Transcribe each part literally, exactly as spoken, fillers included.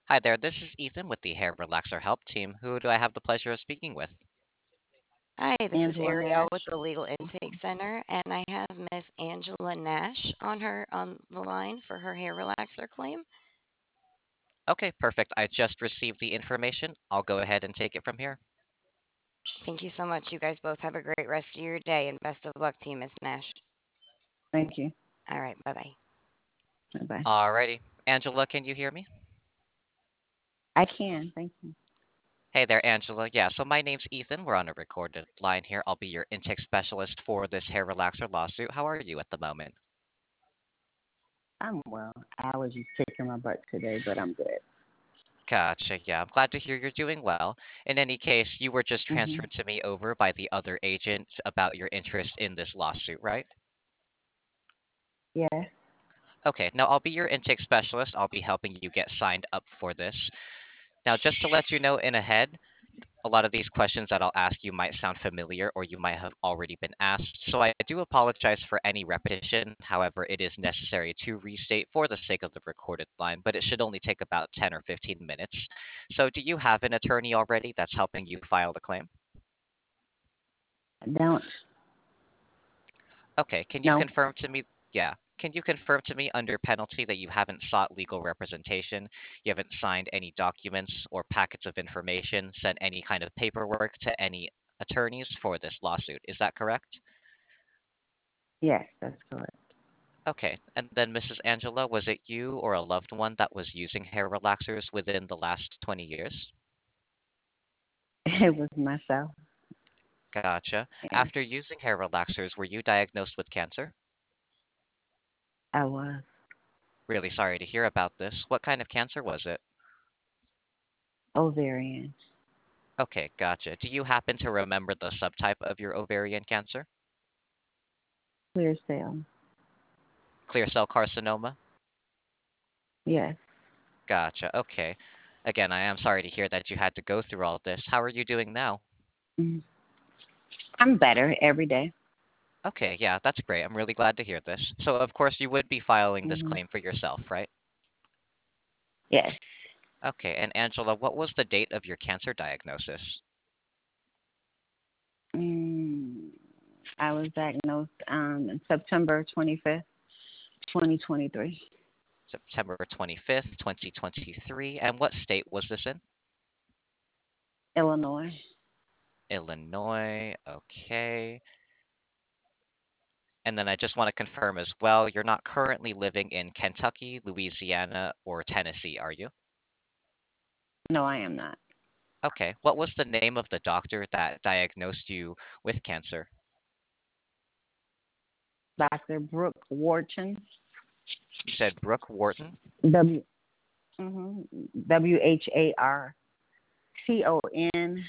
Hi there, this is Ethan with the Hair Relaxer Help Team. Who do I have the pleasure of speaking with? Hi, this is Angela Ariel with Nash. the Legal Intake Center, and I have Miss Angela Nash on her on the line for her hair relaxer claim. Okay, perfect. I just received the information. I'll go ahead and take it from here. Thank you so much. You guys both have a great rest of your day, and best of luck to you, Miss Nash. Thank you. All right, bye bye. Bye bye. Alrighty. Angela, can you hear me? I can. Thank you. Hey there, Angela. Yeah, so my name's Ethan. We're on a recorded line here. I'll be your intake specialist for this hair relaxer lawsuit. How are you at the moment? I'm well. Allergies kicking my butt today, but I'm good. Gotcha. Yeah, I'm glad to hear you're doing well. In any case, you were just hmm transferred to me over by the other agent about your interest in this lawsuit, right? Yes. Okay, now I'll be your intake specialist. I'll be helping you get signed up for this. Now, just to let you know in ahead, a lot of these questions that I'll ask you might sound familiar or you might have already been asked. So I do apologize for any repetition. However, it is necessary to restate for the sake of the recorded line, but it should only take about ten or fifteen minutes. So do you have an attorney already that's helping you file the claim? I don't. Okay, can you No. confirm to me? Yeah. Can you confirm to me under penalty that you haven't sought legal representation, you haven't signed any documents or packets of information, sent any kind of paperwork to any attorneys for this lawsuit? Is that correct? Yes, that's correct. Okay. And then, Missus Angela, was it you or a loved one that was using hair relaxers within the last twenty years? It was myself. Gotcha. Yes, After using hair relaxers, were you diagnosed with cancer? I was. Really sorry to hear about this. What kind of cancer was it? Ovarian. Okay, gotcha. Do you happen to remember the subtype of your ovarian cancer? Clear cell. Clear cell carcinoma? Yes. Gotcha. Okay. Again, I am sorry to hear that you had to go through all this. How are you doing now? Mm. I'm better every day. Okay, yeah, that's great. I'm really glad to hear this. So, of course, you would be filing this hmm claim for yourself, right? Yes. Okay, and Angela, what was the date of your cancer diagnosis? Mm. I was diagnosed um, on September twenty-fifth, twenty twenty-three. September twenty-fifth, twenty twenty-three. And what state was this in? Illinois. Illinois. Okay. And then I just want to confirm as well, you're not currently living in Kentucky, Louisiana, or Tennessee, are you? No, I am not. Okay. What was the name of the doctor that diagnosed you with cancer? Doctor Brooke Wharton. You said Brooke Wharton. W. hmm W H A R T O N.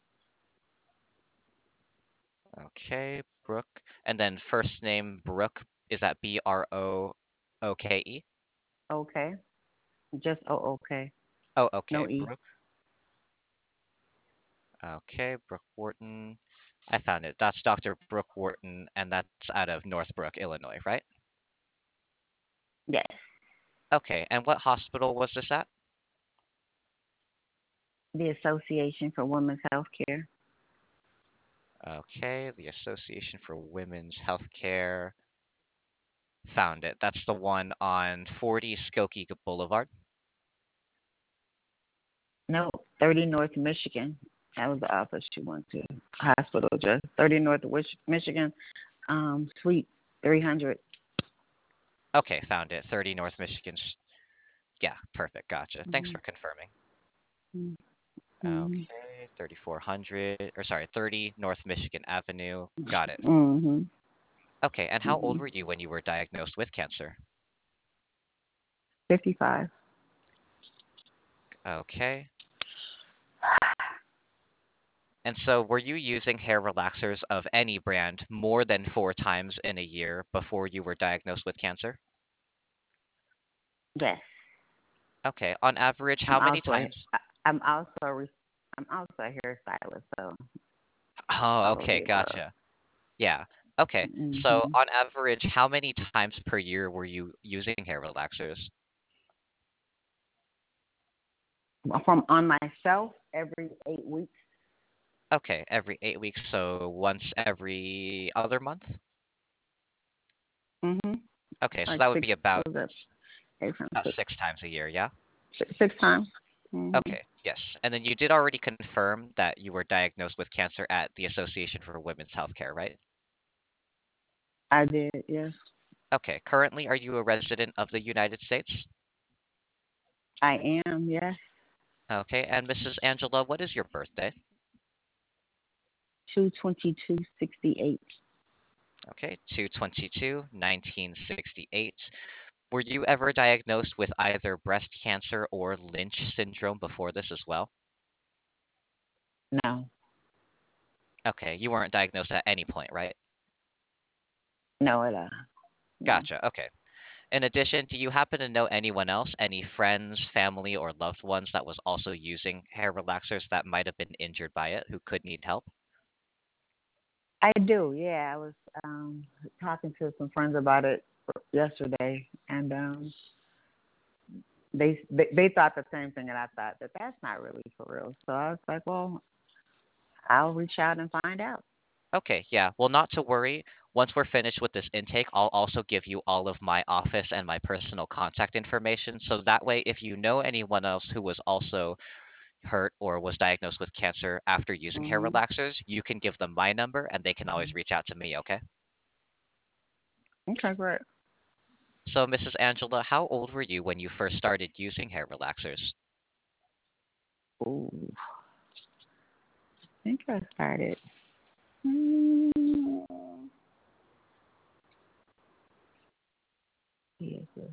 Okay, Brooke. And then first name Brooke, is that B R O O K E? Okay. Just O O K. Oh, No okay. E. Brooke. Okay, Brooke Wharton. I found it. That's Doctor Brooke Wharton, and that's out of Northbrook, Illinois, right? Yes. Okay, and what hospital was this at? The Association for Women's Healthcare. Okay, the Association for Women's Healthcare. Found it. That's the one on forty Skokie Boulevard. No, thirty North Michigan. That was the office she went to. Hospital just thirty North Wich- Michigan, um, Suite three hundred. Okay, found it. thirty North Michigan. Yeah, perfect. Gotcha. Thanks Mm-hmm. for confirming. Mm-hmm. Okay, thirty-four hundred, or sorry, thirty North Michigan Avenue. Got it. Mm-hmm. Okay, and how old Mm-hmm. were you when you were diagnosed with cancer? fifty-five. Okay. And so were you using hair relaxers of any brand more than four times in a year before you were diagnosed with cancer? Yes. Okay, on average, I'm how many also a, times? I- I'm also a, re- I'm also a hairstylist, so Oh, all of okay, the above. gotcha. Yeah. Okay. So Mm-hmm. on average, how many times per year were you using hair relaxers? from on myself every eight weeks. Okay, every eight weeks, so once every other month? Mhm. Okay, so Like that would six. be about Was that eight times about six? six times a year, yeah? Six, six times. Mhm. Okay, yes. And then you did already confirm that you were diagnosed with cancer at the Association for Women's Healthcare, right? I did. Yes. Okay, currently, are you a resident of the United States? I am. Yes. Okay, and Missus Angela, what is your birthday? Two twenty two sixty eight. Okay, two twenty-two nineteen sixty-eight. Were you ever diagnosed with either breast cancer or Lynch syndrome before this as well? No. Okay, you weren't diagnosed at any point, right? No at all. No. Gotcha, okay. In addition, do you happen to know anyone else, any friends, family, or loved ones that was also using hair relaxers that might have been injured by it who could need help? I do. Yeah. I was um talking to some friends about it yesterday, and um they they, they thought the same thing, and I thought that that's not really for real. So I was like, well, I'll reach out and find out. Okay, yeah. Well, not to worry. Once we're finished with this intake, I'll also give you all of my office and my personal contact information. So that way, if you know anyone else who was also hurt or was diagnosed with cancer after using hair Mhm. relaxers, you can give them my number and they can always reach out to me, okay? Okay, great. So, Missus Angela, how old were you when you first started using hair relaxers? Ooh, I think I started. Mm, yes, yes.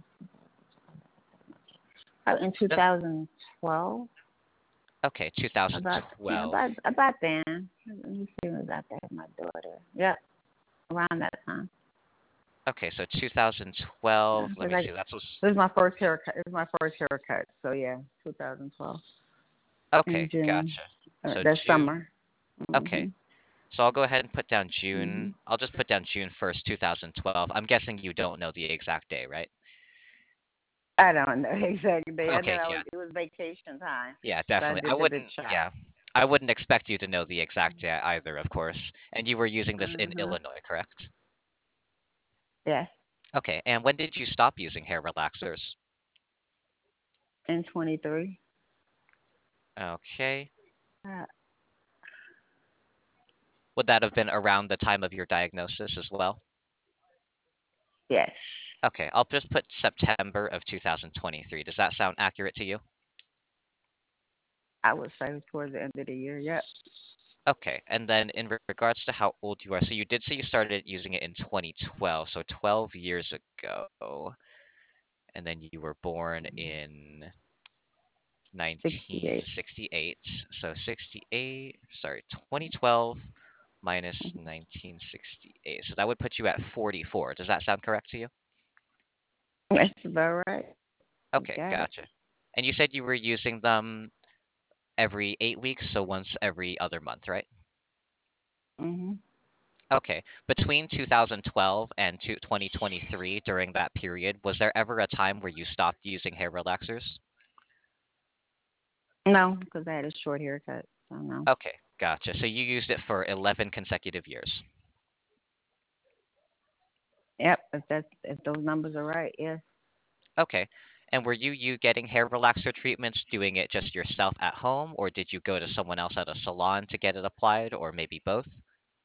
Oh, in Just twenty twelve. okay, About yeah, two thousand twelve. about about then. Let me see when I had my daughter. Yep, around that time. Okay, so Yeah, two thousand twelve. Let 'cause me I see. That was this is my first haircut. This is my first haircut. So yeah, twenty twelve in okay, June. gotcha. Uh, So that June. summer. Okay. Mhm. So I'll go ahead and put down Mhm. June. I'll just put down June first, two thousand twelve. I'm guessing you don't know the exact day, right? I don't know exactly. I know Okay, I was. yeah. It was vacation time, Yeah, so I definitely. I did the big wouldn't, shot. yeah. I wouldn't expect you to know the exact day either, of course. And you were using this in Uh huh. Illinois, correct? Yes, Okay, and when did you stop using hair relaxers? in twenty three. Okay. Uh, Would that have been around the time of your diagnosis as well? yes. Okay, I'll just put September of two thousand twenty-three. Does that sound accurate to you? I would say towards the end of the year. Yep. Okay, and then in re- regards to how old you are, so you did say you started using it in twenty twelve, so twelve years ago, and then you were born in Sixty eight. nineteen sixty-eight. So sixty-eight, sorry, twenty twelve minus nineteen sixty-eight. So that would put you at forty-four. Does that sound correct to you? That's about right. You Okay, got it. gotcha. And you said you were using them every eight weeks, so once every other month, right? Mhm. Okay. Between two thousand twelve and two- twenty twenty-three, during that period, was there ever a time where you stopped using hair relaxers? No, because I had a short haircut. So no. Okay, gotcha. So you used it for eleven consecutive years. Yep. If that's if those numbers are right, yes. Okay. And were you you getting hair relaxer treatments, doing it just yourself at home, or did you go to someone else at a salon to get it applied, or maybe both?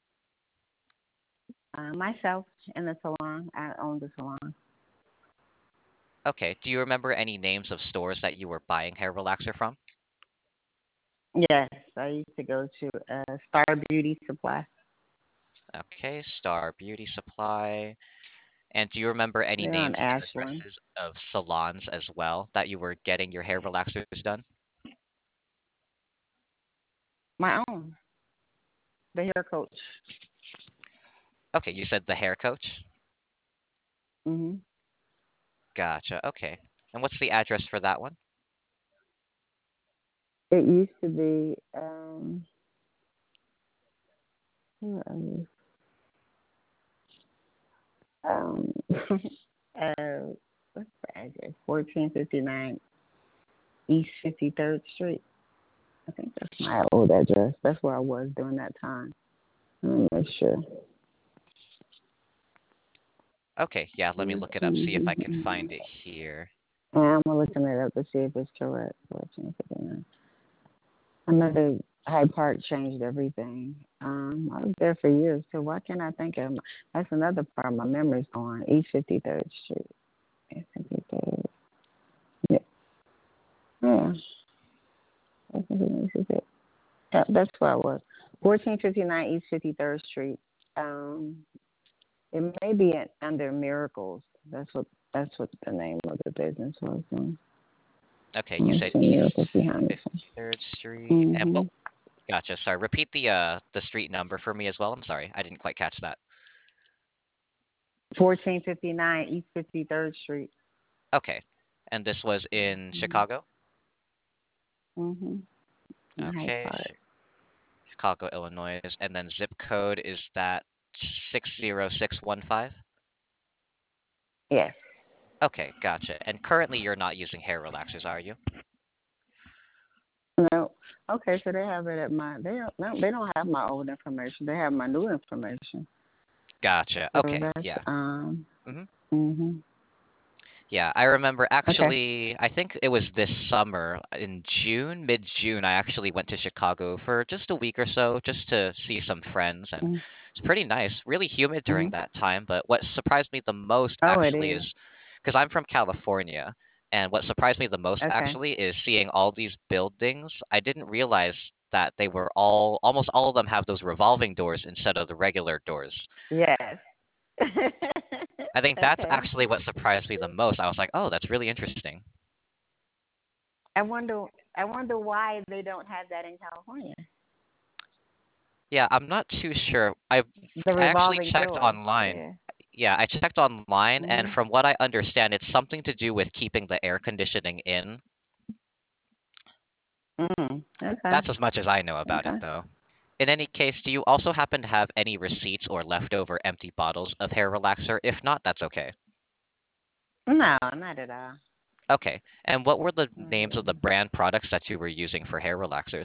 Uh, myself in the salon. I own the salon. Okay. Do you remember any names of stores that you were buying hair relaxer from? Yes, I used to go to uh, Star Beauty Supply. Okay, Star Beauty Supply. And do you remember any They're on names and Ashland. addresses of salons as well that you were getting your hair relaxers done? My own. The hair coach. Okay, you said the hair coach? Mhm. Gotcha. Okay. And what's the address for that one? It used to be um. Where are you? Um. uh, what's the address? Fourteen fifty nine East fifty-third Street. I think that's my old address. That's where I was during that time. Let me make sure. Okay, yeah, let me look it up, see if I can Mm-hmm. find it here. I'm looking it up to see if it's correct. fourteen fifty-nine. I know the Hyde Park changed everything. Um, I was there for years, so why can't I think of? That's another part of my memory's gone. East fifty-third Street. East fifty-third. Yeah. Yeah. Yeah, that's where I was. fourteen fifty-nine East fifty-third Street. Um, it may be at, under Miracles. That's what that's what the name of the business was. Um, Okay, you I said see East Miracles behind me. fifty-third Street. And Mm-hmm. what? Gotcha. Sorry. Repeat the uh the street number for me as well. I'm sorry, I didn't quite catch that. fourteen fifty-nine East fifty-third Street. Okay, and this was in Chicago. Mm-hmm. In Hyde Okay, Park. Chi- Chicago, Illinois, and then zip code is that six zero six one five. Yes. Okay, gotcha. And currently, you're not using hair relaxers, are you? No. Okay, so they have it at my. They don't. No, they don't have my old information. They have my new information. Gotcha. So Okay, that's yeah. um. Mhm. Mhm. Yeah, I remember Okay. actually, I think it was this summer in June, mid-June, I actually went to Chicago for just a week or so just to see some friends, and Mhm. it's pretty nice. Really humid during Mhm. that time, but what surprised me the most Oh, it actually is. is because I'm from California, and what surprised me the most Okay. actually is seeing all these buildings. I didn't realize that they were all, almost all of them have those revolving doors instead of the regular doors. Yes. I think that's Okay. actually what surprised me the most. I was like, oh, that's really interesting. I wonder. I wonder why they don't have that in California. Yeah, I'm not too sure. I The I actually revolving checked door. online. Yeah. Yeah, I checked online, and Mhm. from what I understand, it's something to do with keeping the air conditioning in. Mhm. Okay. That's as much as I know about it, Okay. though. In any case, do you also happen to have any receipts or leftover empty bottles of hair relaxer? If not, that's okay. No, not at all. Okay. And what were the Not at names of all. the brand products that you were using for hair relaxers?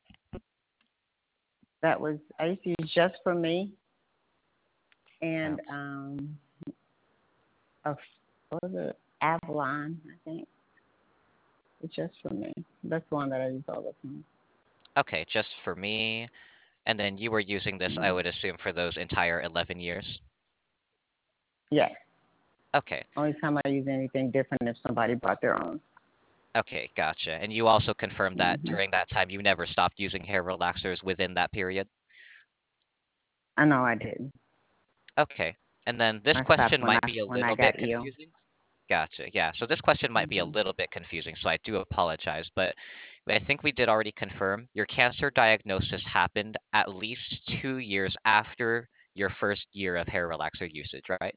That was I used to use just for me and Okay. um a what was it? Avalon, I think. It's just for me. That's the one that I use all the time. Okay, just for me. And then you were using this, I Mm. would assume, for those entire eleven years? Yes. Okay. Only time I use anything different if somebody brought their own. Okay, gotcha. And you also confirmed that Hmm. during that time you never stopped using hair relaxers within that period? I know I didn't. Okay. And then this I stopped question when might I be a when I little bit got ill. confusing. Gotcha. Yeah. So this question might be a Hmm. little bit confusing, so I do apologize. But I think we did already confirm your cancer diagnosis happened at least two years after your first year of hair relaxer usage, right?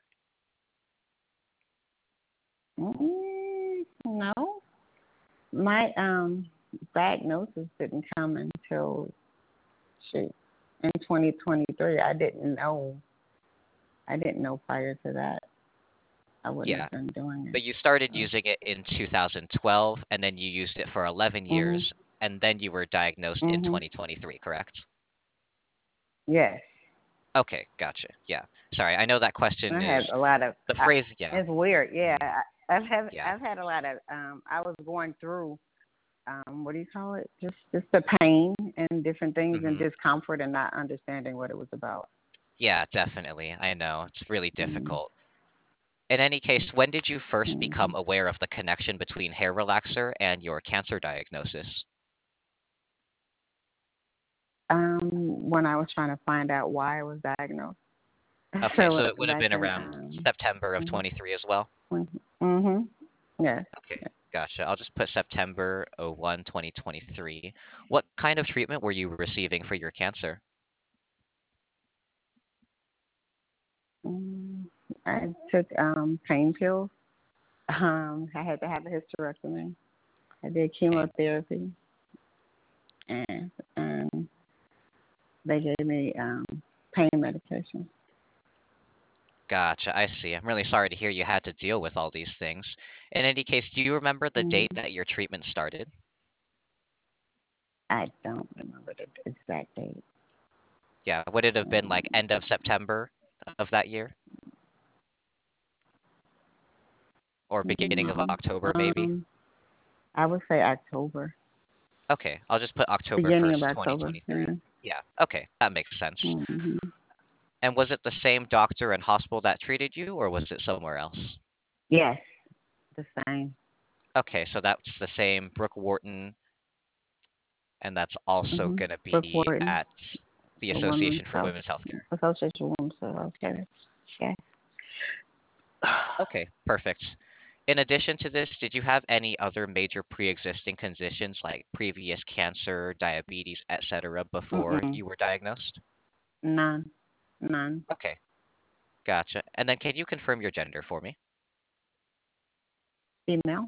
Mm, no, my um diagnosis didn't come until shoot in twenty twenty-three. I didn't know. I didn't know prior to that. I wouldn't Yeah. have been doing it. But you started So. using it in two thousand twelve, and then you used it for eleven years, Mhm. and then you were diagnosed in Mhm. twenty twenty-three, correct? Yes. Okay, gotcha. Yeah. Sorry, I know that question I is had a lot of. the I, phrase. Yeah. it's weird. Yeah. Mhm. I, I've had Yeah. I've had a lot of. Um. I was going through. Um. What do you call it? Just just the pain and different things and Mhm. discomfort and not understanding what it was about. Yeah, definitely. I know it's really Mhm. difficult. In any case, when did you first become Mhm. aware of the connection between hair relaxer and your cancer diagnosis? Um. When I was trying to find out why I was diagnosed. Okay, so So it would have back been in around um. September of Mhm. twenty-three as well. Mhm. Yes. Okay, gotcha. I'll just put September oh first, twenty twenty-three. What kind of treatment were you receiving for your cancer? Mm, I took um pain pills. Um. I had to have a hysterectomy. I did Okay, chemotherapy, and um, they gave me um, pain medication. Gotcha. I see. I'm really sorry to hear you had to deal with all these things. In any case, do you remember the Mm, date that your treatment started? I don't remember the exact date. Yeah, would it have been like Um, end of September of that year or beginning of no. October, maybe? Um, I would say October, Okay, I'll just put October beginning of first, October. twenty twenty-three. Yeah. Yeah, okay, that makes sense. hmm And was it the same doctor and hospital that treated you, or was it somewhere else? Yes, the same. Okay, so that's the same Brooke Wharton, and that's also hmm going to Brooke be Wharton, at the the Women's Association for Health Women's Healthcare. Association of Women's Health Care. Yes. Okay, perfect. In addition to this, did you have any other major pre-existing conditions like previous cancer, diabetes, et cetera before Mm-mm. you were diagnosed? None. None. Okay, gotcha. And then can you confirm your gender for me? Female.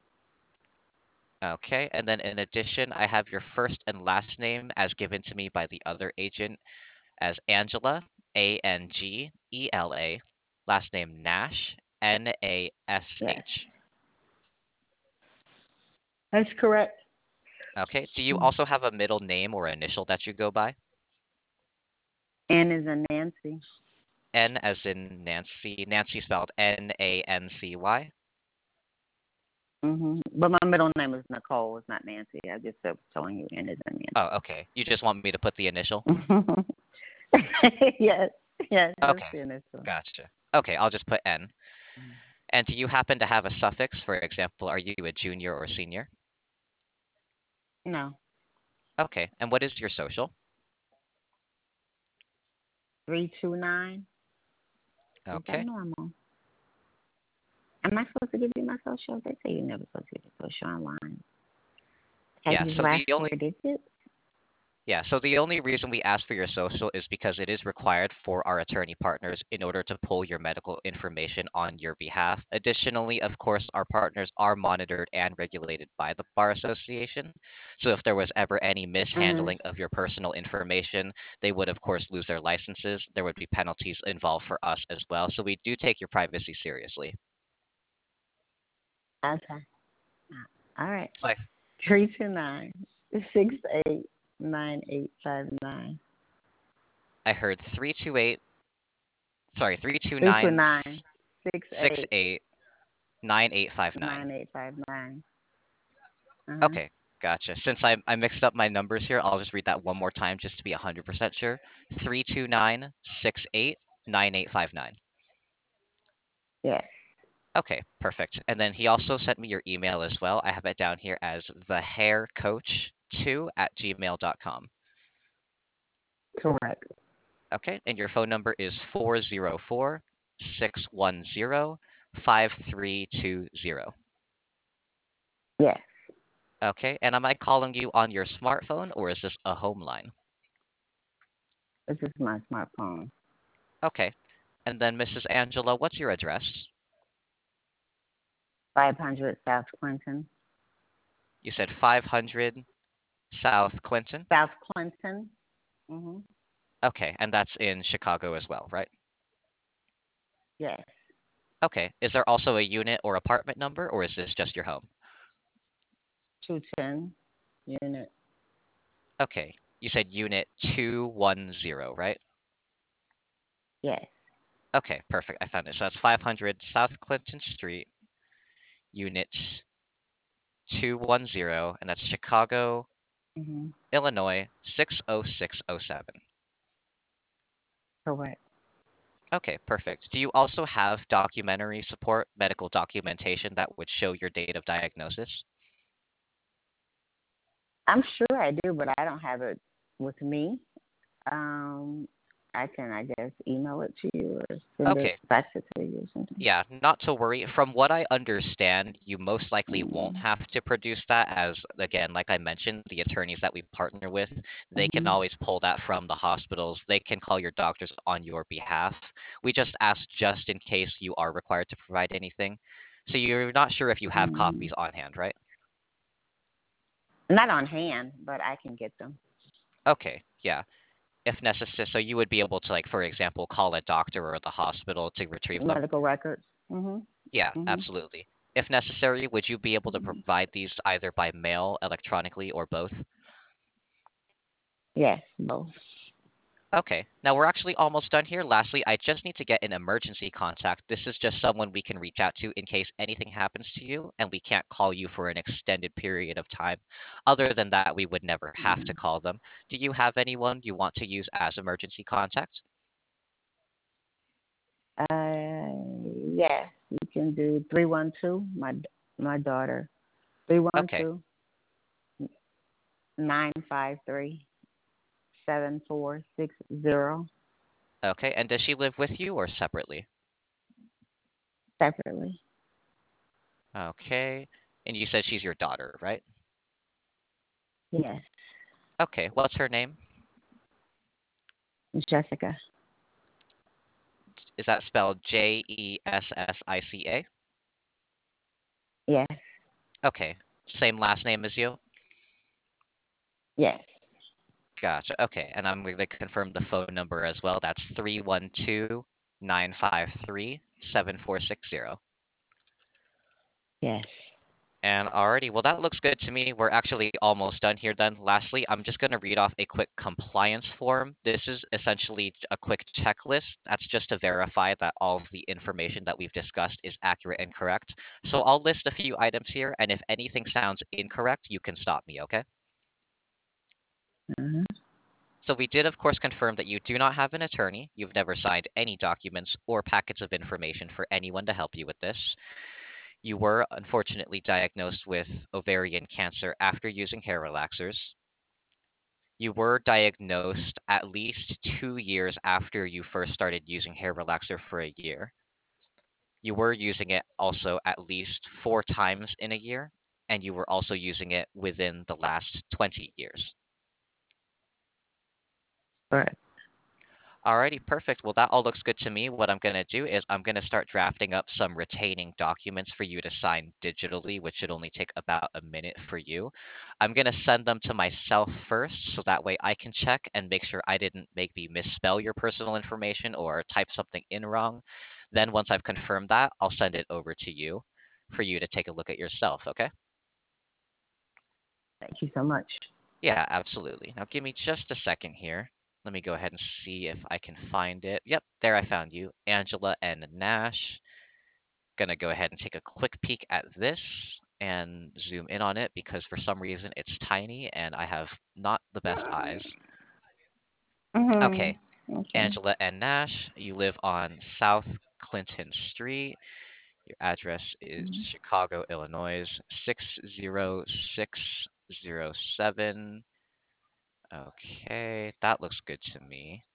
Okay, and then in addition, I have your first and last name as given to me by the other agent as Angela, A N G E L A, last name Nash, N A S Yes. H. That's correct. Okay, do you also have a middle name or initial that you go by? N is in Nancy. N as in Nancy, Nancy spelled N A N C Y. hmm But my middle name is Nicole. It's not Nancy. I just was telling you N is in Oh, okay. You just want me to put the initial? Nancy. yes. Yes. That's Okay, the initial. gotcha. Okay, I'll just put N. And do you happen to have a suffix? For example, are you a junior or senior? No. Okay, and what is your social? Three two nine. Is that Okay. normal? Am I supposed to give you my social? They say you're never supposed to give your social online. Have Yeah, you so last the four only digits? Yeah, so the only reason we ask for your social is because it is required for our attorney partners in order to pull your medical information on your behalf. Additionally, of course, our partners are monitored and regulated by the Bar Association. So if there was ever any Mm-hmm. mishandling of your personal information, they would, of course, lose their licenses. There would be penalties involved for us as well. So we do take your privacy seriously. Okay. All right. So I, Three two nine six eight nine eight five nine. I heard three two eight, sorry, Three two three two nine nine six eight six eight nine eight five nine. nine eight five nine. Uh huh. Okay, gotcha. Since I, I mixed up my numbers here, I'll just read that one more time just to be one hundred percent sure. three two nine six eight nine eight five nine. Yes. Okay, perfect. And then he also sent me your email as well. I have it down here as the hair coach two at gmail dot com. Correct. Okay, and your phone number is four zero four six one zero five three two zero. Yes. Okay, and am I calling you on your smartphone or is this a home line? This is my smartphone. Okay, and then Missus Angela, what's your address? Five hundred South Clinton. You said five hundred South Clinton? South Clinton. Mhm. Okay, and that's in Chicago as well, right? Yes. Okay, is there also a unit or apartment number, or is this just your home? Two ten unit. Okay, you said unit two one zero, right? Yes. Okay, perfect. I found it. So that's five hundred South Clinton Street, unit two one zero, and that's Chicago, Mhm. Illinois six oh six oh seven. Correct. Okay, perfect. Do you also have documentary support, medical documentation that would show your date of diagnosis? I'm sure I do, but I don't have it with me. Um, I can, I guess, email it to you or send it, Okay, fax it to you or something. yeah, not to worry. From what I understand, you most likely won't Mm-hmm. have to produce that, as, again, like I mentioned, the attorneys that we partner with, they can Mm-hmm. always pull that from the hospitals. They can call your doctors on your behalf. We just ask just in case you are required to provide anything. So you're not sure if you have Mm-hmm. copies on hand, right? Not on hand, but I can get them. Okay, yeah. if necessary. So you would be able to, like, for example, call a doctor or the hospital to retrieve them? Medical records. Mhm. Yeah, Mhm. absolutely. If necessary, would you be able to Mhm. provide these either by mail, electronically, or both? Yes, both. Okay, now we're actually almost done here. Lastly, I just need to get an emergency contact. This is just someone we can reach out to in case anything happens to you and we can't call you for an extended period of time. Other than that, we would never have to Mhm. call them. Do you have anyone you want to use as emergency contact? Uh, yes, you can do three one two. My my daughter. Three one Okay, two nine five three seven four six zero. okay. And does she live with you or separately? Separately. Okay. And you said she's your daughter, right? Yes, Okay, what's her name? Jessica. Is that spelled J E S S I C A? Yes, Okay, same last name as you? yes. Gotcha. Okay, and I'm going to confirm the phone number as well. That's three one two nine five three seven four six zero. Yes. And alrighty, well, that looks good to me. We're actually almost done here then. Lastly, I'm just going to read off a quick compliance form. This is essentially a quick checklist. That's just to verify that all of the information that we've discussed is accurate and correct. So I'll list a few items here, and if anything sounds incorrect, you can stop me, okay? Mhm. So we did, of course, confirm that you do not have an attorney. You've never signed any documents or packets of information for anyone to help you with this. You were unfortunately diagnosed with ovarian cancer after using hair relaxers. You were diagnosed at least two years after you first started using hair relaxer for a year. You were using it also at least four times in a year, and you were also using it within the last twenty years. Correct. Alrighty, perfect. Well, that all looks good to me. What I'm going to do is I'm going to start drafting up some retaining documents for you to sign digitally, which should only take about a minute for you. I'm going to send them to myself first, so that way I can check and make sure I didn't make me misspell your personal information or type something in wrong. Then once I've confirmed that, I'll send it over to you for you to take a look at yourself, okay? Thank you so much. Yeah, absolutely. Now give me just a second here. Let me go ahead and see if I can find it. Yep, there I found you. Angela and Nash. Gonna go ahead and take a quick peek at this and zoom in on it because for some reason it's tiny and I have not the best eyes. Mhm. Okay, Okay. Angela and Nash, you live on South Clinton Street. Your address is Mhm. Chicago, Illinois, six zero six zero seven. Okay, that looks good to me.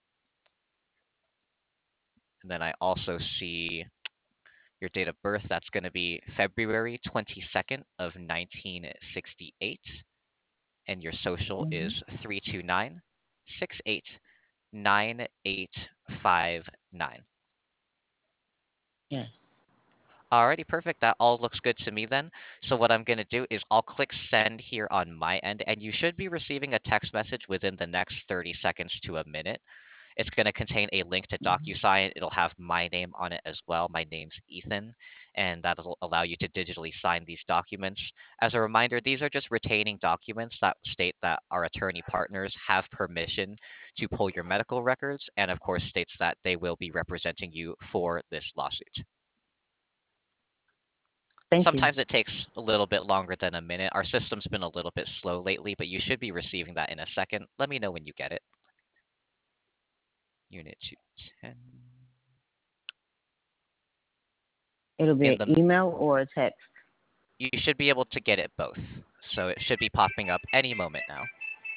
And then I also see your date of birth. That's going to be February twenty-second of nineteen sixty-eight. And your social Mhm. is three two nine six eight nine eight five nine. Yes. Alrighty, perfect. That all looks good to me then. So what I'm going to do is I'll click send here on my end, and you should be receiving a text message within the next thirty seconds to a minute. It's going to contain a link to Mhm. DocuSign. It'll have my name on it as well. My name's Ethan, and that'll allow you to digitally sign these documents. As a reminder, these are just retaining documents that state that our attorney partners have permission to pull your medical records, and of course states that they will be representing you for this lawsuit. Thank you. Sometimes it takes a little bit longer than a minute. Our system's been a little bit slow lately, but you should be receiving that in a second. Let me know when you get it. Unit two ten. It'll be In an the email or a text. You should be able to get it both. So it should be popping up any moment now.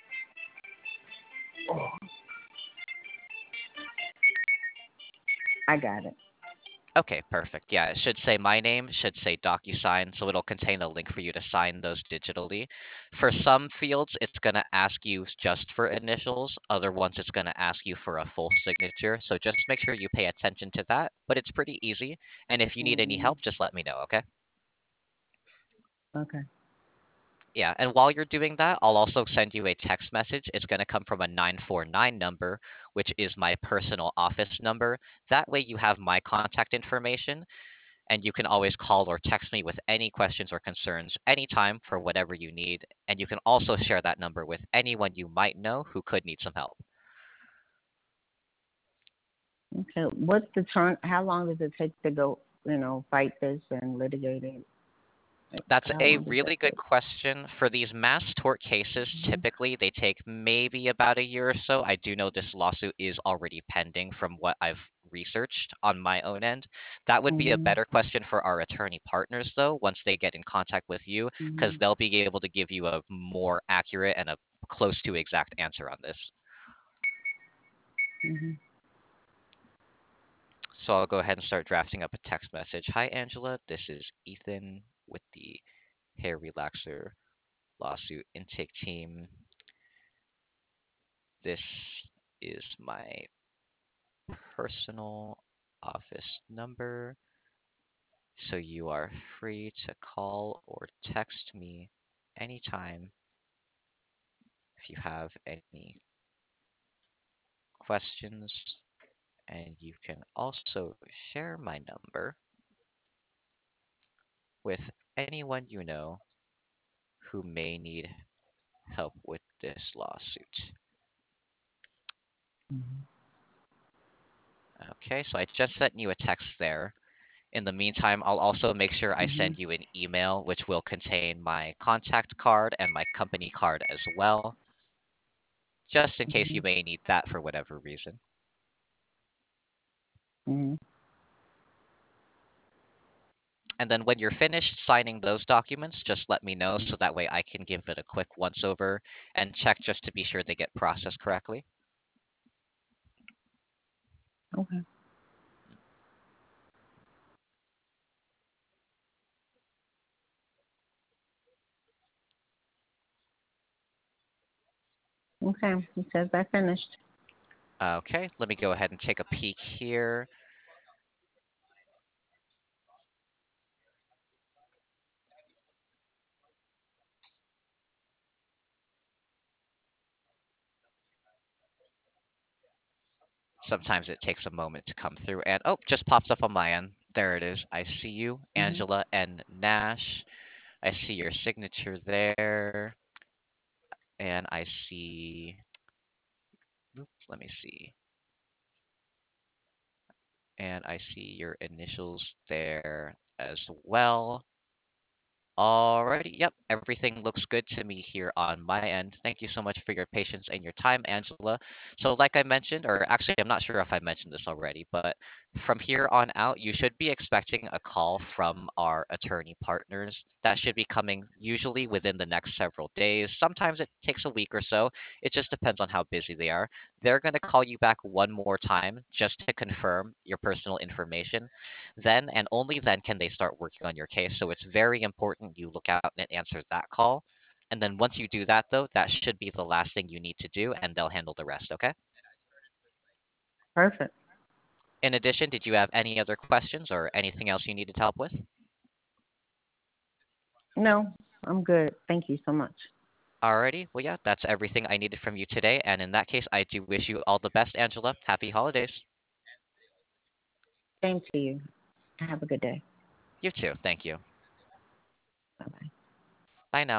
I got it. Okay, perfect. Yeah, it should say my name, should say DocuSign, so it'll contain a link for you to sign those digitally. For some fields, it's going to ask you just for initials. Other ones, it's going to ask you for a full signature. So just make sure you pay attention to that. But it's pretty easy. And if you need any Mhm. help, just let me know, okay? Okay. Yeah, and while you're doing that, I'll also send you a text message. It's going to come from a nine four nine number, which is my personal office number. That way you have my contact information and you can always call or text me with any questions or concerns anytime for whatever you need. And you can also share that number with anyone you might know who could need some help. Okay. What's the turn? How long does it take to go? You know, fight this and litigate it. Like, That's how a long does that really good take? question. For these mass tort cases, Mhm. typically they take maybe about a year or so. I do know this lawsuit is already pending from what I've researched on my own end. That would be a Mhm. better question for our attorney partners, though, once they get in contact with you, because Mhm. they'll be able to give you a more accurate and a close to exact answer on this. Mhm. So I'll go ahead and start drafting up a text message. Hi, Angela. This is Ethan with the Hair Relaxer Lawsuit Intake Team. This is my personal office number, so you are free to call or text me anytime if you have any questions. And you can also share my number with anyone you know who may need help with this lawsuit. Mhm. Okay, so I just sent you a text there. In the meantime, I'll also make sure I Mhm. send you an email which will contain my contact card and my company card as well, just in case you Mhm. may need that for whatever reason. Mhm. And then when you're finished signing those documents, just let me know so that way I can give it a quick once over and check just to be sure they get processed correctly. Okay. Okay. It says I finished. Okay, let me go ahead and take a peek here. Sometimes it takes a moment to come through and oh, just pops up on my end. There it is. I see you, Mhm. Angela N. Nash. I see your signature there. And I see, oops, let me see. And I see your initials there as well. Alrighty, yep, everything looks good to me here on my end. Thank you so much for your patience and your time, Angela. So, like I mentioned, or actually, I'm not sure if I mentioned this already, but from here on out, you should be expecting a call from our attorney partners. That should be coming usually within the next several days. Sometimes it takes a week or so. It just depends on how busy they are. They're going to call you back one more time just to confirm your personal information. Then and only then can they start working on your case. So it's very important you look out and answer that call. And then once you do that, though, that should be the last thing you need to do, and they'll handle the rest, okay? Perfect. In addition, did you have any other questions or anything else you needed help with? No, I'm good. Thank you so much. Alrighty, well, yeah, that's everything I needed from you today. And in that case, I do wish you all the best, Angela. Happy holidays. Same to you. Have a good day. You too. Thank you. Bye bye. Bye now.